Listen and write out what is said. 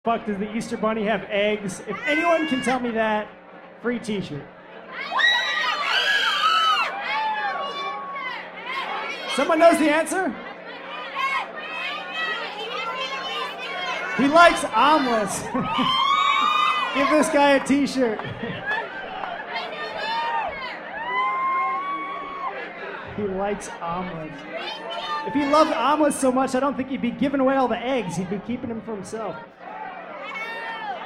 Fuck, does the Easter Bunny have eggs? If anyone can tell me that, free t-shirt. Someone knows the answer? He likes omelets. Give this guy a t-shirt. He likes omelets. If he loved omelets so much, I don't think he'd be giving away all the eggs. He'd be keeping them for himself.